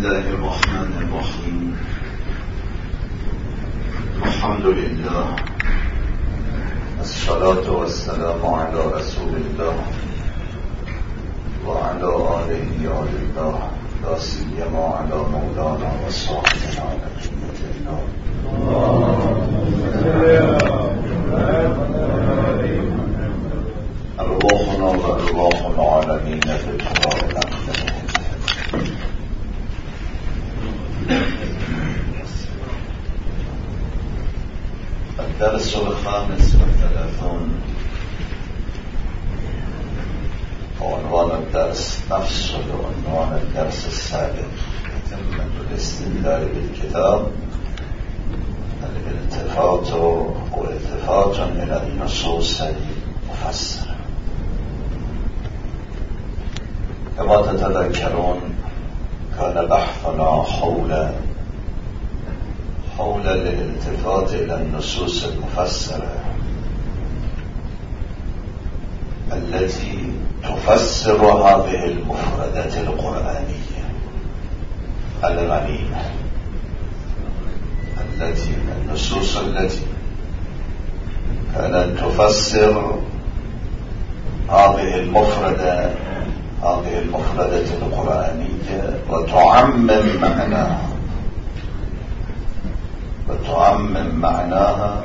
الله الرحمن الرحيم. الحمد لله، الصلاة والسلام على رسول الله وعلى آله آل الله، لا سيما على مولانا وصحبه على جنة الله. أرواحنا وأرواح العالمين في الحرار الأقدم. الدرس 35 وعنوان الدرس نفسه وعنوان الدرس السابق تتمة الاستدلال بالكتاب، الالتفات والتفات إلى النصوص المفسرة. كما تتذكرون كان بحثنا حول الالتفات إلى النصوص المفسرة التي تفسر هذه المفردات القرآنية الغنيمة، النصوص التي كانت تفسر هذه المفردة القرآنية وتعمم معناها.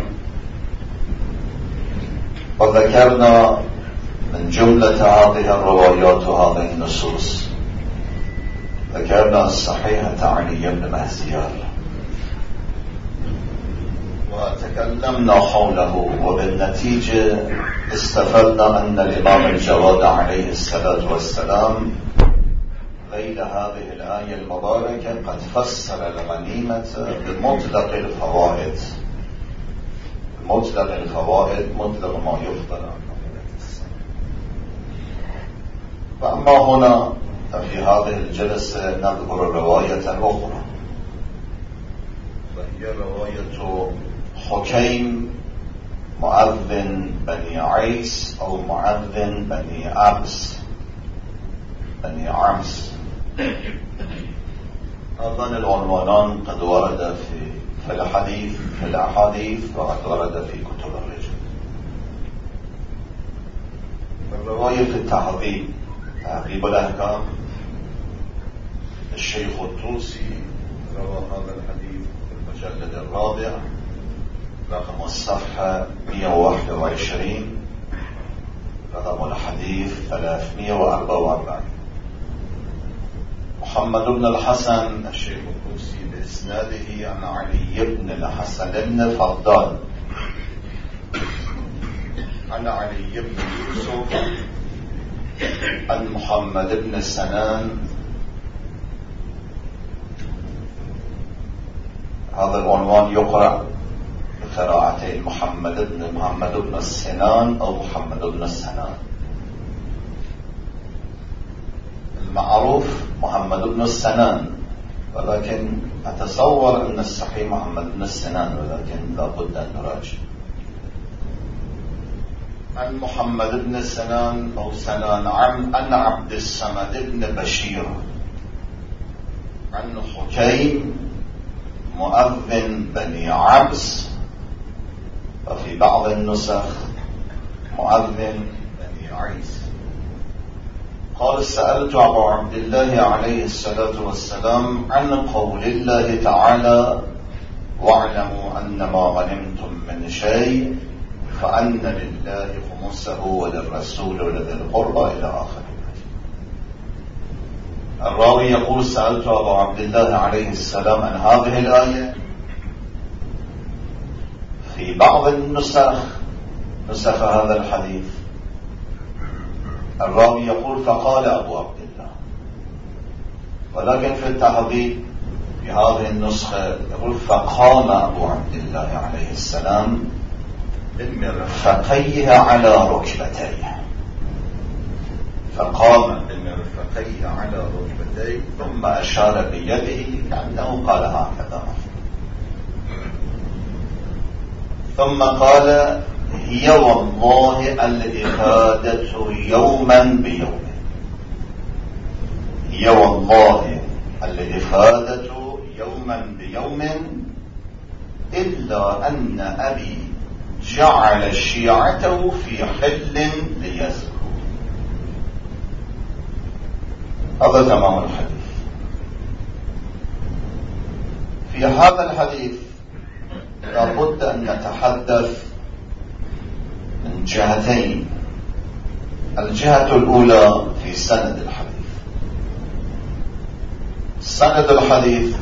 وذكرنا من جملة هذه الروايات وهذه النصوص، ذكرنا الصحيحة علي بن مهزيار وتكلمنا حوله، وبالنتيجة استفدنا أن الإمام الجواد عليه الصلاة والسلام غير هذه الآية المباركة قد فسر الغنيمة بمطلق الفوائد، مطلق ما يفضل عنه. فأما هنا في هذه الجلسة نذكر رواية أخرى، وهي رواية حكيم مؤذن بني عيس أو مؤذن بني عمس. هذان العنوانان قد ورد في الأحاديث وقد ورد في كتب الرجال. الرواية في تهذيب الأحكام، الشيخ الطوسي روى هذا الحديث في المجلد الرابع رقم الصفحة 121، رقم الحديث 344. محمد بن الحسن الشيخ الطوسي بإسناده عن علي بن الحسن بن فضال عن علي بن يوسف عن محمد بن سنان. هذا العنوان يقرأ بقراءتين، محمد بن السنان أو محمد بن السنان. المعروف محمد بن السنان، ولكن أتصور أن الصحيح محمد بن السنان، ولكن لا بد أن نراجع. عن محمد بن سنان أو سنان عن عبد الصمد بن بشير عن حكيم مؤذن بني عبس، وفي بعض النسخ مؤذن بني عيس. قال: سألت أبا عبد الله عليه الصلاة والسلام عن قول الله تعالى: واعلموا أن ما غنمتم من شيء فأن لله خمسه وللرسول ولذي القربى إلى آخر. الراوي يقول: سألت أبا عبد الله عليه السلام عن هذه الآية. في بعض النسخ هذا الحديث الراوي يقول: فقال أبو عبد الله. ولكن في التحضير في هذه النسخة يقول: فقام أبو عبد الله عليه السلام بمرفقيه على ركبتيه. فقام بمرفقيه على ركبتيه ثم أشار بيده كأنه قال هكذا، ثم قال: هي والله الإفادة يوما بيوم. هي والله الإفادة يوما بيوم إلا أن أبي جعل شيعته في حل ليزكوا. هذا تمام الحديث. في هذا الحديث لابد أن نتحدث من جهتين. الجهة الأولى في سند الحديث. سند الحديث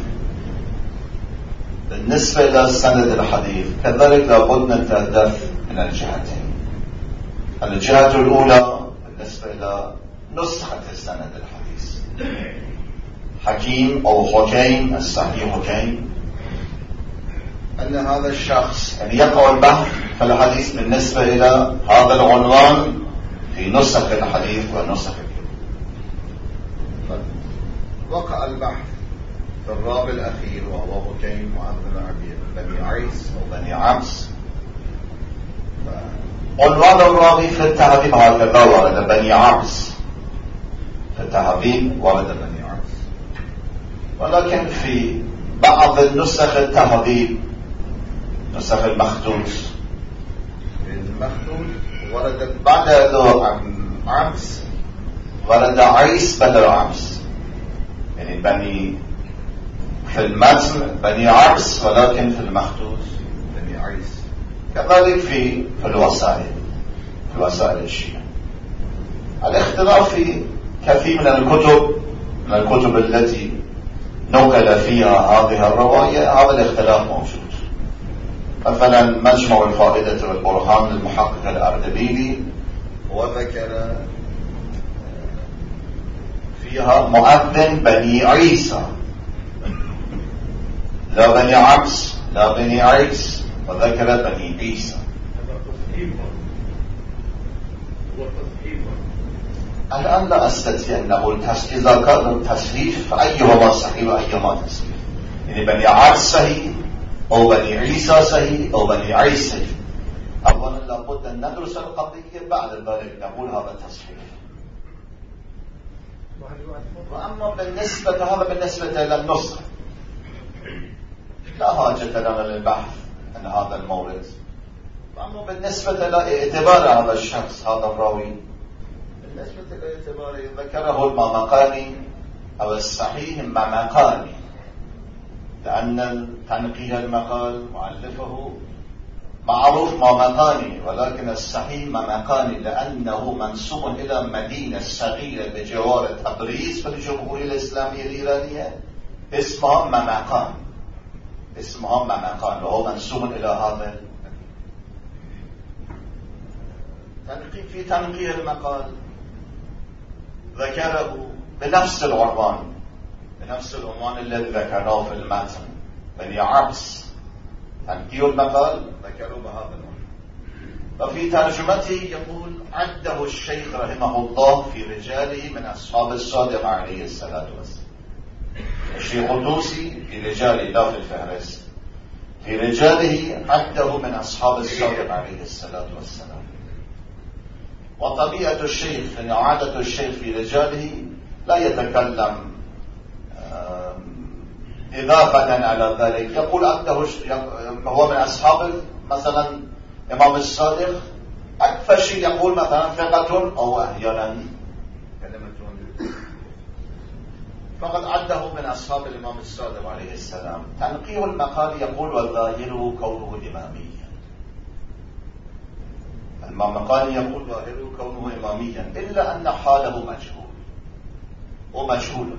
بالنسبة إلى سند الحديث كذلك لابد أن نتحدث من الجهتين. الجهة الأولى بالنسبة إلى نسخة سند الحديث. حكيم أو حكيم الصحيح حكيم أن هذا الشخص يعني يقع البحث في الحديث بالنسبة إلى هذا العنوان في نسخ الحديث ونسخ الكتب. وقع البحث في الراوي الأخير وهو حكيم وعبد بني عيس أو بني عمس. عنوان الراوي في التهذيب هكذا ورد بني عمس، في التهذيب ورد بني عمس، ولكن في بعض النسخ التهذيب نسخ المخطوط وردت بعد عمس ورد عيس بدل عمس، يعني بني في المتن بني عمس ولكن في المخطوط بني عيس. كذلك في الوسائل الشيعة. الاختلاف في كثير من الكتب التي نقل فيها هذه الرواية هذا الاختلاف موجود. مثلا مجمع الفائدة والبرهان للمحقق الأردبيلي وذكر فيها مؤذن بني عيسى لا بني عمس لا بني عيس، وذكر بني عيسى. الآن لا أستطيع أن أقول إذا كان التصحيف فأيهما صحيح وأيهما تصحيح، يعني بني عمس صحيح أو بني عيسى صحيح أو بني عيسى صحيح. أولا لابد أن ندرس القضية بعد ذلك نقول هذا تصحيح. وأما بالنسبة إلى النسخة لا حاجة لنا للبحث عن هذا المورد. وأما بالنسبة إلى اعتبار هذا الشخص هذا الراوي، بالنسبة إلى اعتباره ذكره المامقاني أو الصحيح المامقاني، لأن تنقيه المقال مؤلفه معروف مامقاني، ولكن الصحيح مامقاني لأنه منسوب إلى مدينة صغيرة بجوار تبريز في الجمهورية الإسلامية الإيرانية اسمها مامقان وهو منسوب إلى هذا. في تنقيه المقال ذكره بنفس العنوان الذي ذكره في المتن بني عبس. تنقيه المقال ذكره بهذا العنوان. وفي ترجمته يقول عده الشيخ رحمه الله في رجاله من أصحاب الصادق عليه الصلاة والسلام. الشيخ الطوسي في رجاله لا في الفهرست، في رجاله عده من أصحاب الصادق عليه الصلاة والسلام. وطبيعة الشيخ يعني عادة الشيخ في رجاله لا يتكلم إضافة على ذلك، يقول عده هو من أصحاب مثلا إمام الصادق، أكثر شيء يقول مثلا ثقة أو أحيانا فقد عده من أصحاب الإمام الصادق عليه السلام. تنقيه المقال يقول وظاهره كونه إماميا. المامقاني يقول ظاهره كونه إماميا إلا أن حاله مجهول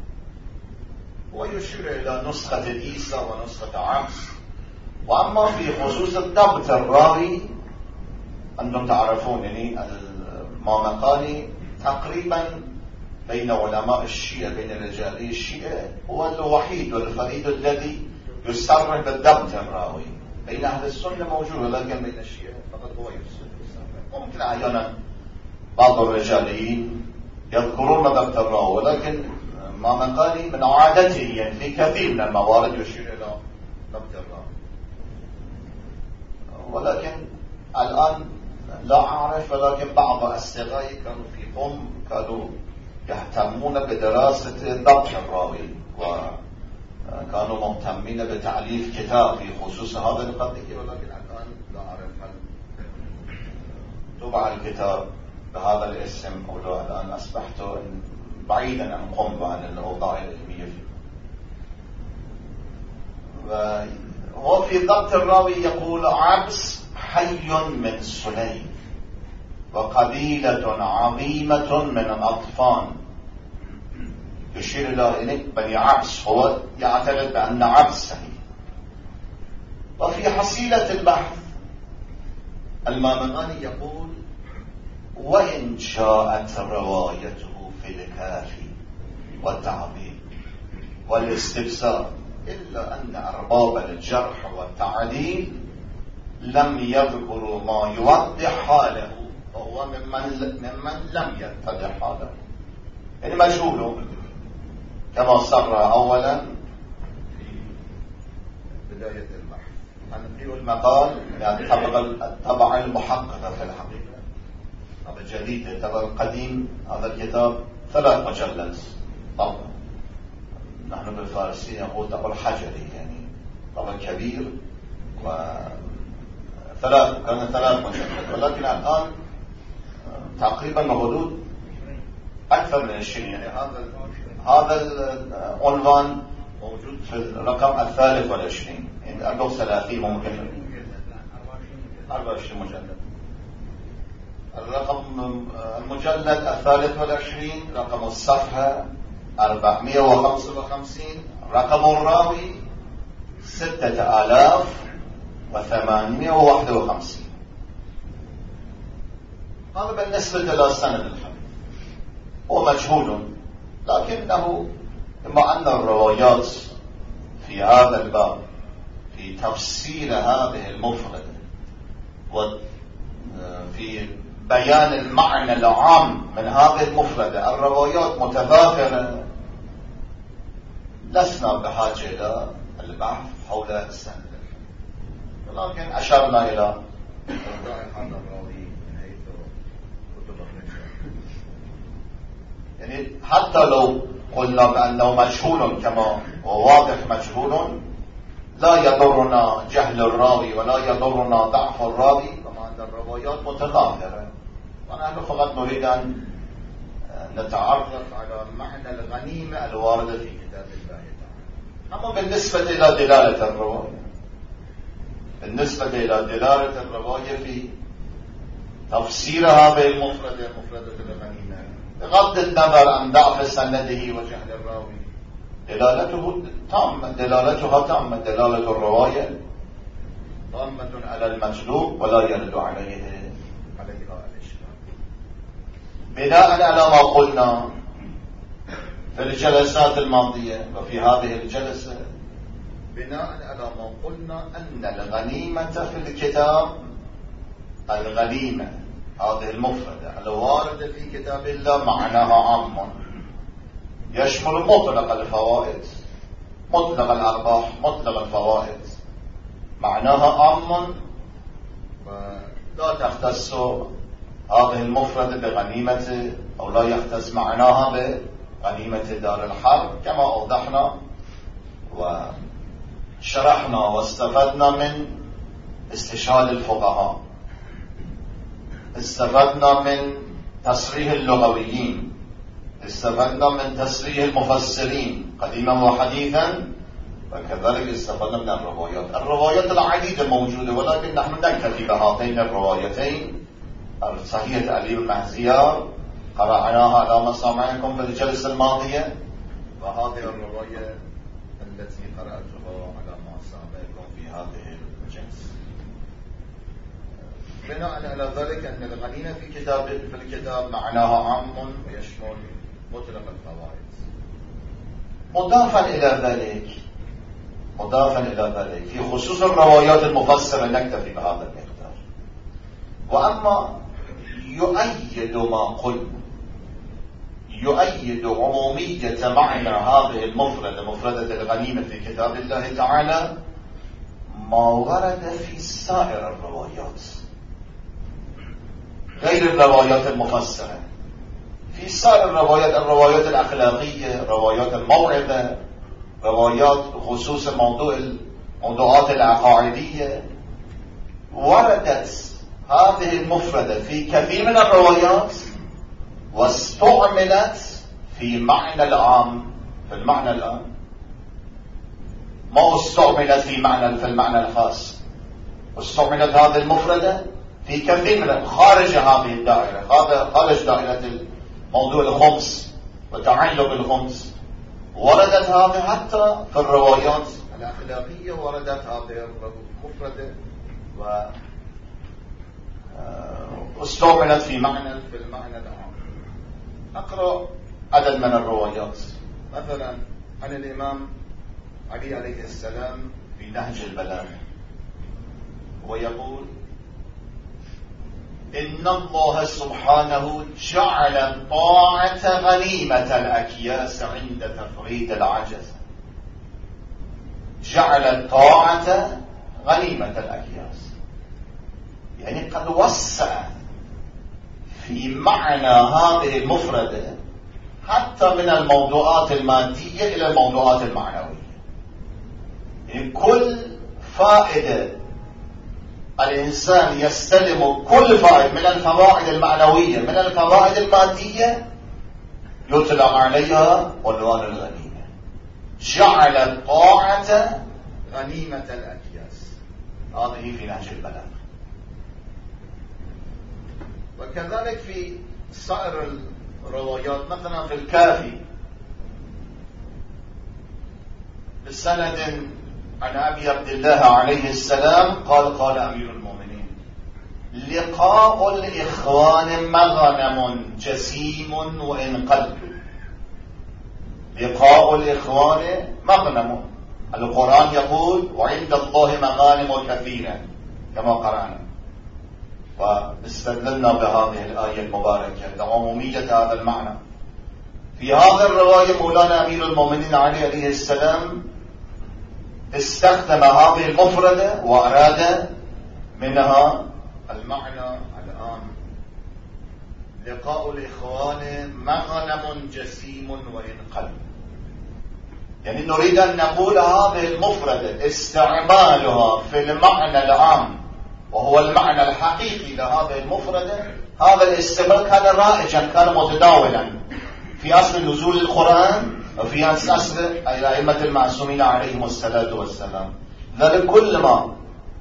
ويشير إلى نسخة عيسى ونسخة عمس. وأما في خصوص الضبط الراوي أنتم تعرفون يعني المامقاني تقريبا بين علماء الشيعة بين رجال الشيعة هو الوحيد والفريد الذي يصرح بالضبط الراوي. بين أهل السنة موجود ولكن بين الشيعة فقط هو يصرح. ممكن أحيانا بعض الرجاليين يذكرون ضبط الراوي، ولكن مامقاني من عادته يعني في كثير من الموارد يشير إلى ضبط الراوي. ولكن الآن لا أعرف، ولكن بعض أصدقائي كانوا في قم كانوا يهتمون بدراسة ضبط الراوي وكانوا مهتمين بتأليف كتاب في خصوص هذا القضية، ولكن الآن لا أعرف هل طبع الكتاب بهذا الاسم أو لا. الآن أصبحت بعيدا عن قم عن الأوضاع العلمية فيه. وهو في ضبط الراوي يقول: عبس حي من سليم وقبيلة عظيمة من الأطفال، يشير إلى بني عبس، هو يعتقد بأن عبس صحيح. وفي حصيلة البحث المامغاني يقول: وإن شاءت روايته في الكافي والتعظيم والاستفسار، إلا أن أرباب الجرح والتعديل لم يذكروا ما يوضح حاله، وهو ممن لم يتضح حاله، يعني مجهول كما صر أولا في بداية البحث. هنقل المقال يعني الطبع المحققة في الحقيقة، هذا الجديد. الطبع القديم هذا الكتاب 3 مجلد طبع، نحن بالفارسية نقول طبع الحجري، يعني طبع كبير، كان 3 مجلد، ولكن الآن تقريبا حدود أكثر من 20. يعني هذا العنوان موجود في الرقم 23، يعني 34 ممكن 24 مجلد. الرقم المجلد 23 رقم الصفحة 455، رقم الراوي 6851. هذا بالنسبة إلى سند الحديث هو مجهول، لكنه إما أن الروايات في هذا الباب في تفسير هذه المفردة وفي بيان المعنى العام من هذه المفردة الروايات متفاخرة، لسنا بحاجة إلى البحث حول السند، ولكن أشرنا إلى هذا الراوي من حيث كتب الرجال. يعني حتى لو قلنا بأنه مجهول كما هو واضح مجهول، لا يضرنا جهل الراوي ولا يضرنا ضعف الراوي، كما أن الروايات متضافرة، ونحن فقط نريد أن نتعرف على معنى الغنيمة الواردة في كتاب الله تعالى. أما بالنسبة إلى دلالة الرواية، في تفسير هذه المفردة، مفردة الغنيمة، بغض النظر عن ضعف سنده وجهل الراوي، دلالتها تامة، دلالة الرواية تامة على المطلوب ولا يرد عليها الإشكال. بناء على ما قلنا في الجلسات الماضية وفي هذه الجلسة، بناء على ما قلنا أن الغنيمة في الكتاب، الغنيمة هذه المفردة الواردة في كتاب الله معناها عام، يشمل مطلق الفوائد، مطلق الأرباح، مطلق الفوائد، معناها عام، ولا تختص هذه المفردة بغنيمة، أو لا يختص معناها بغنيمة دار الحرب، كما أوضحنا وشرحنا واستفدنا من استشهاد الفقهاء، استفدنا من تصريح اللغويين، استفدنا من تصريح المفسرين قديما وحديثا، وكذلك استفدنا من الروايات العديدة موجودة، ولكن نحن نكتفي بهاتين الروايتين. صحيح تعليم المهزيار قرأناها على مسامعكم في الجلسة الماضية، وهذه الرواية التي قرأتها على مسامعكم في هذه الجلسة. بناء على ذلك أن الغنيمة في الكتاب معناها عام ويشمل مطلق الفوائد. مضافا إلى ذلك في خصوص الروايات المفسرة نكتفي بهذا المقدار. وأما يؤيد ما قلنا، يؤيد عمومية معنى هذه المفردة، مفردة الغنيمة في كتاب الله تعالى، ما ورد في سائر الروايات غير الروايات المفسرة. في سائر الروايات الأخلاقية، روايات الموعظة، روايات بخصوص الموضوعات العقائدية، وردت هذه المفردة في كثير من الروايات واستعملت في معنى العام، في المعنى العام، ما استعملت في المعنى الخاص. واستعملت هذه المفردة في كثير من خارج هذه الدائرة، خارج دائرة موضوع الخمس وتعلق الخمس. وردت هذه حتى في الروايات الأخلاقية، وردت هذه المفردة واستعملت في المعنى العام. أقرأ عدد من الروايات، مثلا عن الإمام علي عليه السلام في نهج البلاغة، ويقول: إن الله سبحانه جعل الطاعة غنيمة الأكياس عند تفريد العجز. جعل الطاعة غنيمة الأكياس، يعني قد وسع في معنى هذه المفردة حتى من الموضوعات المادية إلى الموضوعات المعنوية. يعني كل فائدة الإنسان يستلم كل فائدة من الفوائد المعنوية من الفوائد المادية يطلق عليها عنوان الغنيمة. جعل الطاعة غنيمة الأكياس، هذه في نهج البلاغة. وكذلك في سائر الروايات، مثلا في الكافي بسند عن أبي عبد الله عليه السلام قال أمير المؤمنين: لقاء الإخوان مغنم جسيم وإن قل. لقاء الإخوان مغنم، القرآن يقول: وعند الله مغانم كثيرة كما قرأنا، واستدللنا بهذه الآية المباركة لعمومية هذا المعنى. في هذا الرواية مولانا أمير المؤمنين علي عليه السلام استخدم هذه المفردة وأراد منها المعنى الآن: لقاء الإخوان مغنم جسيم وإن قل. يعني نريد أن نقول هذه المفردة استعمالها في المعنى العام وهو المعنى الحقيقي لهذه المفردة، هذا الاستعمال كان رائجا، كان متداولا في أصل نزول القرآن وفي أصل الأئمة المعصومين عليهم الصلاة والسلام. ذلك كل ما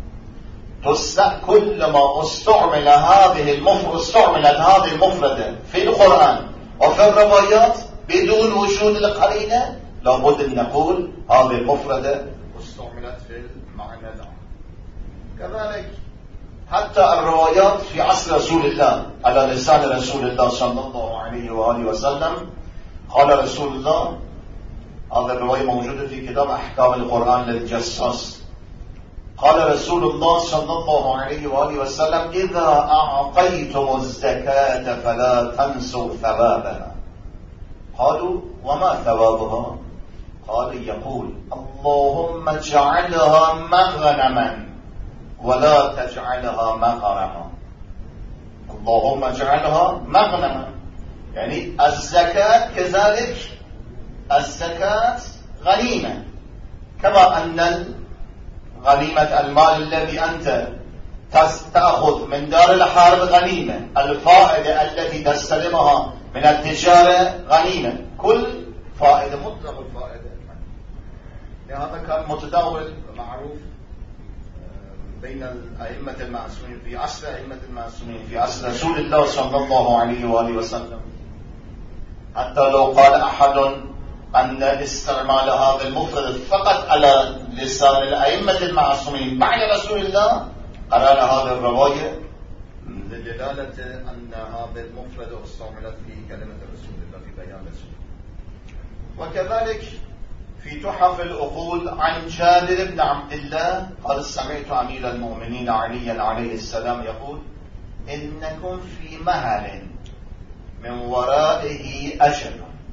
استعملت هذه المفردة في القرآن وفي الروايات بدون وجود القرينة، لابد أن نقول هذه المفردة استعملت في المعنى العام. كذلك حتى الروايات في عصر رسول الله على لسان رسول الله صلى الله عليه وآله وسلم. قال رسول الله، هذا الرواية موجودة في كتاب أحكام القرآن للجساس، قال رسول الله صلى الله عليه وآله وسلم: إذا أعطيتم الزكاة فلا تنسوا ثوابها. قالوا: وما ثوابها؟ قال: يقول: اللهم اجعلها مغنما ولا تجعلها مغرما. اللهم اجعلها مغنما، يعني الزكاة كذلك، الزكاة غنيمة، كما أن غنيمة المال الذي أنت تأخذ من دار الحرب غنيمة، الفائدة التي تستلمها من التجارة غنيمة، كل فائدة مطلق الفائدة. هذا كان متداول معروف بين الأئمة المعصومين في عصر أئمة المعصومين في عصر رسول الله صلى الله عليه وآله وسلم. حتى لو قال أحد أن استعمال هذا المفرد فقط على لسان الأئمة المعصومين بعد رسول الله، قرأنا هذه الرواية لدلالة أن هذا المفرد استعملت في كلمة رسول الله، في بيان رسول الله. وكذلك في تحف العقول عن جابر بن عبد الله قال: سمعت أمير المؤمنين عليا عليه السلام يقول: إنكم في مهل من ورائه أجل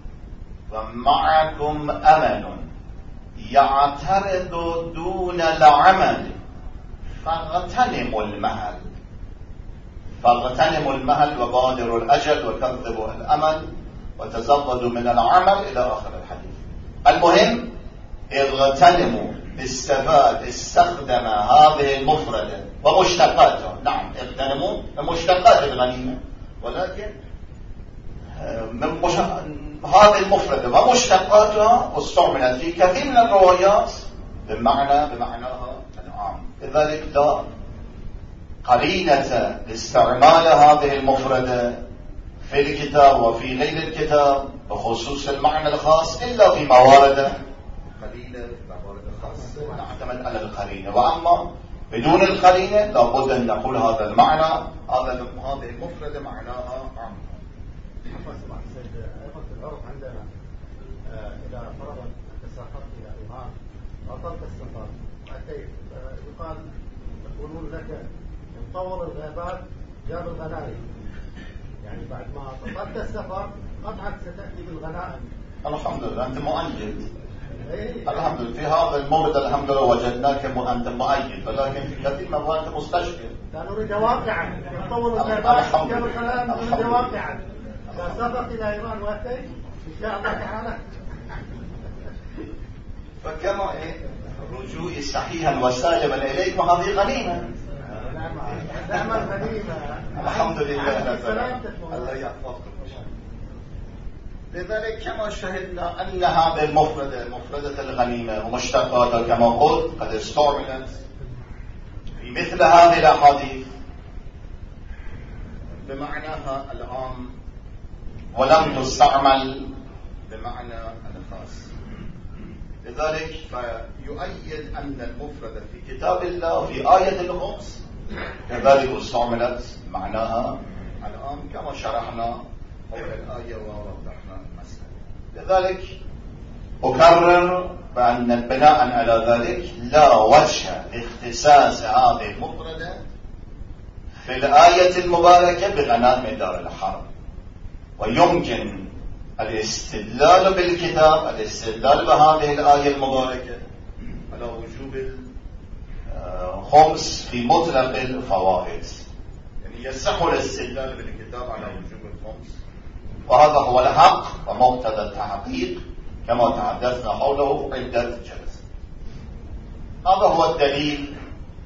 ومعكم أمل يعترض دون العمل فاغتنموا المهل وبادروا الأجل وكذبوا الأمل وتزودوا من العمل إلى آخر الحديث. المهم اغتنموا استخدم هذه المفردة ومشتقاتها. نعم اغتنموا مشتقات الغنيمة، ولكن هذه المفردة ومشتقاتها استعملت في كثير من الروايات بمعناها العام. لذلك لا قرينة لاستعمال هذه المفردة في الكتاب وفي غير الكتاب بخصوص المعنى الخاص إلا في موارد قليلة، موارد خاصة نعتمد على القرينة. وأما بدون القرينة لابد أن نقول هذا المعنى، هذه المفردة معناها عام. أيضا في العرف عندنا إذا فرضا أنت سافرت إلى إيران وأطلت السفر وأتيت يقال يقولون لك مطور الغابات جاب الغنائم، يعني بعد ما طلبت السفر قطعك ستأتي بالغنائم. الحمد لله أنت مؤيد. الحمد لله في هذا المورد الحمد لله وجدناك أنت مؤيد، ولكن في كثير من المرات مستشكل. نريد واقعا مطور الغابات جاب الغنائم، نريد واقعا. إذا سافرت إلى إيران وأتيت إن شاء الله تعالى. فكما رجوعي صحيحا وسالما إليك وهذه غنيمة. نعم غنيمة. الحمد لله. الله يحفظكم. لذلك كما شهدنا أن هذه المفردة مفردة الغنيمة ومشتقاتها كما قلت قد استعملت في مثل هذه الأحاديث بمعناها العام ولم تستعمل بمعنى الخاص. لذلك فيؤيد أن المفردة في كتاب الله في آية الخمس كذلك استعملت معناها العام كما شرحنا أول الآية ووضحنا المسألة. لذلك أكرر بأن بناء على ذلك لا وجه لاختصاص هذه المفردة في الآية المباركة بغنائم دار الحرب، ويمكن الاستدلال بالكتاب الاستدلال بهذه الآية المباركة على وجوب الخمس في مطلق الفوائد، يعني يصح الاستدلال بالكتاب على وجوب الخمس، وهذا هو الحق ومقتضى التحقيق كما تحدثنا حوله عدة جلسات. هذا هو الدليل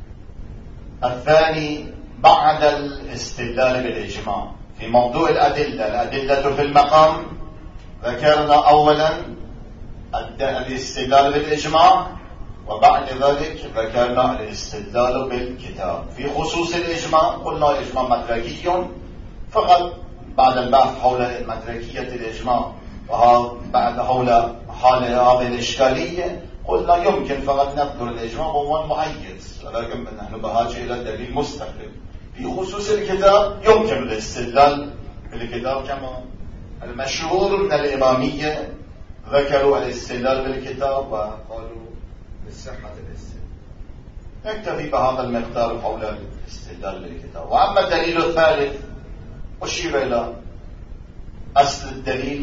الثاني بعد الاستدلال بالإجماع في موضوع الأدلة في المقام. ذكرنا أولا الاستدلال بالإجماع، وبعد ذلك ذكرنا الاستدلال بالكتاب. في خصوص الإجماع قلنا الإجماع مدركي فقط بعد البحث حول مدركية الإجماع وبعد حول حال هذه الإشكالية قلنا يمكن فقط نذكر الإجماع بعنوان مؤيد، ولكن نحن بحاجة إلى دليل مستقل. في خصوص الكتاب يمكن الاستدلال بالكتاب كما المشهور من الإمامية ذكروا الاستدلال بالكتاب وقالوا بصحة الاستدلال. نكتفي بهذا المقدار حول الاستدلال بالكتاب. وأما الدليل الثالث أشير إلى أصل الدليل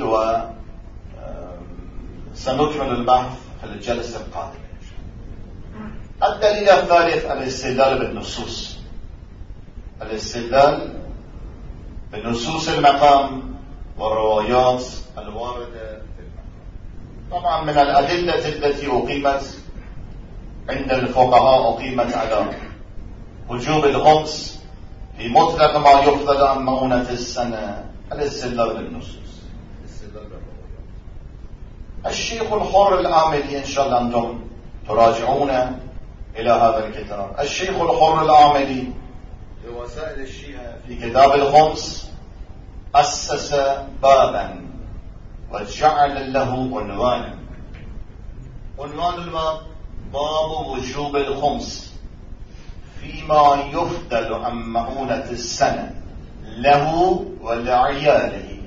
وسنكمل البحث في الجلسة القادمة. الدليل الثالث الاستدلال بالنصوص، الاستدلال بنصوص المقام والروايات الواردة في المقام. طبعا من الأدلة التي أقيمت عند الفقهاء أقيمت على وجوب الخمس في مطلق ما يفضل عن مؤونة السنة الاستدلال بالنصوص، الاستدلال بالروايات. الشيخ الحر العاملي إن شاء الله أنتم تراجعون إلى هذا الكتاب. الشيخ الحر العاملي لوسائل الشيعة في كتاب الخمس أسس بابا وجعل له عنوانا. عنوان الباب باب وجوب الخمس فيما يفضل عن مؤونة السنة له ولعياله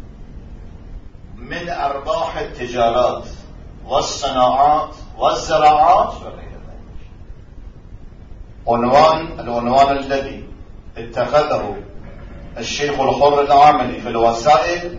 من أرباح التجارات والصناعات والزراعات وغير ذلك. العنوان الذي اتخذه الشيخ الحر العاملي في الوسائل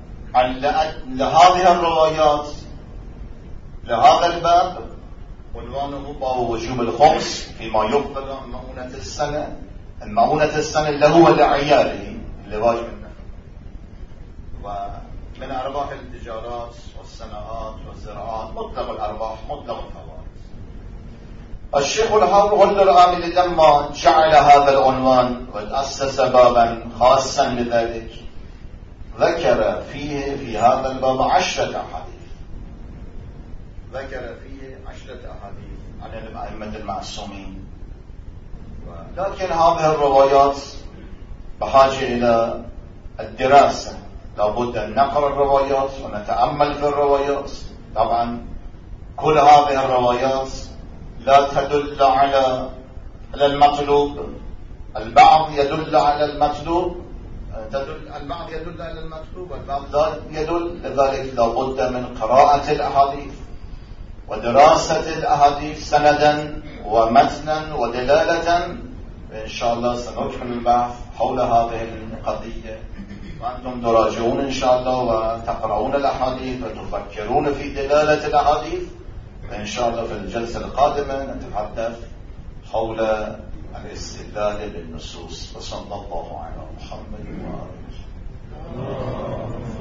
لهذه الروايات لهذا الباب عنوانه باب وجوب الخمس فيما يفضل عن مؤونة السنة. المؤونة السنة اللي هو لعياله اللي واجب النفقة. من أرباح التجارات والصناعات والزراعات، مطلق الأرباح مطلق الفوائد. الشيخ الهول العامل لما جعل هذا العنوان وأسس بابا خاصا بذلك ذكر فيه في هذا الباب 10 أحاديث، ذكر فيه 10 أحاديث عن الأئمة المعصومين. لكن هذه الروايات بحاجة إلى الدراسة، لابد أن نقرأ الروايات ونتأمل في الروايات. طبعا كل هذه الروايات لا تدل على المطلوب، البعض يدل على المطلوب، البعض يدل على المطلوب والبعض لا يدل. لذلك لابد من قراءة الأحاديث ودراسة الأحاديث سندا ومتنا ودلالة. إن شاء الله سنكمل البحث حول هذه القضية، وأنتم تراجعون إن شاء الله وتقرؤون الأحاديث وتفكرون في دلالة الأحاديث. إن شاء الله في الجلسة القادمة نتحدث حول الاستدلال للنصوص. وصلى الله على محمد وآله.